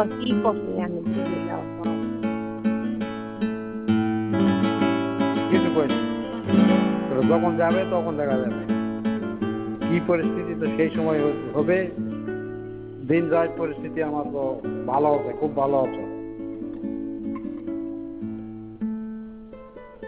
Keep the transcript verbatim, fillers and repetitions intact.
কি করছে আমি দিদি যাওয়ার পর কিছু করি যখন যাবে তখন দেখা যাবে কি পরিস্থিতি, তো সেই সময় হবে। দিন যায় পরিস্থিতি আমার তো ভালো আছে, খুব ভালো আছে।